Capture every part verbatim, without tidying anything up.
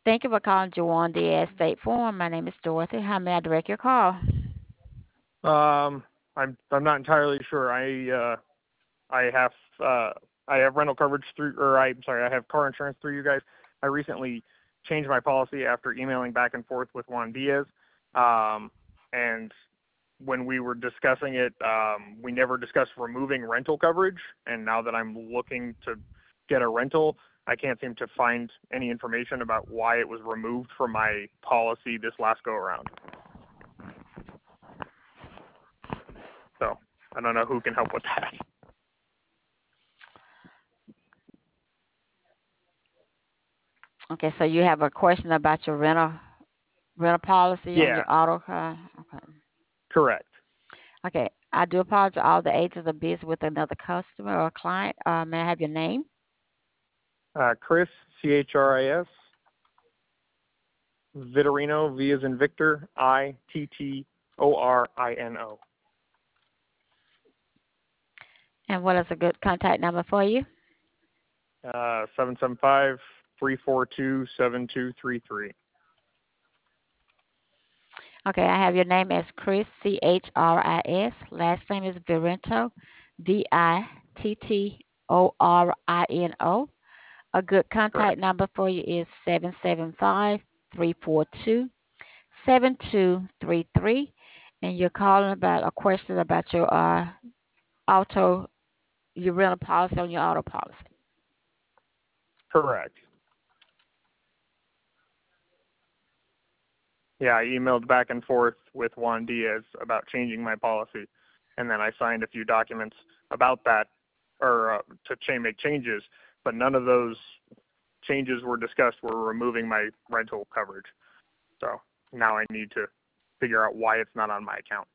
Thank you for calling Jawan Diaz State Farm. My name is Dorothy. How may I direct your call? Um, I'm I'm not entirely sure. I uh, I have uh, I have rental coverage through, or I'm sorry, I have car insurance through you guys. I recently changed my policy after emailing back and forth with Juan Diaz, um, and when we were discussing it, um, we never discussed removing rental coverage. And now that I'm looking to get a rental, I can't seem to find any information about why it was removed from my policy this last go around. So I don't know who can help with that. Okay, so you have a question about your rental rental policy on Yeah, your auto car? Okay. correct. Okay. I do apologize. All the agents are busy with another customer or client. Uh, may I have your name? Uh, Chris, C H R I S, Vitorino, V as in Victor, I T T O R I N O. And what is a good contact number for you? Uh, seven seven five, three four two, seven two three three. Okay, I have your name as Chris, C H R I S. Last name is Virento, V I T T O R I N O. A good contact Correct. number for you is seven seven five, three four two, seven two three three. And you're calling about a question about your uh, auto, your rental policy on your auto policy. Correct. Yeah, I emailed back and forth with Juan Diaz about changing my policy, and then I signed a few documents about that, or uh, to cha- make changes, but none of those changes were discussed were removing my rental coverage. So now I need to figure out why it's not on my account.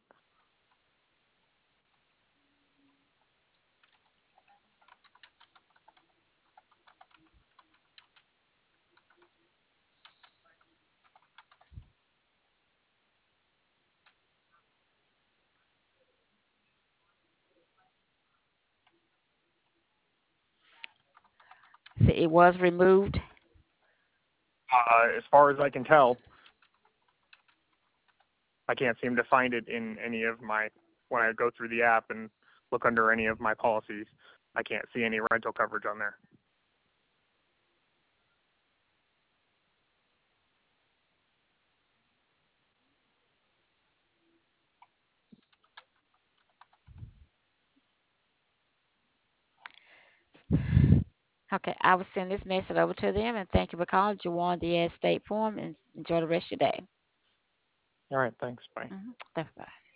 So it was removed. Uh, as far as I can tell, I can't seem to find it in any of my, when I go through the app and look under any of my policies, I can't see any rental coverage on there. Okay, I will send this message over to them and thank you for calling Jawan Diaz State Farm and enjoy the rest of your day. All right, thanks. Bye. Mm-hmm. Bye.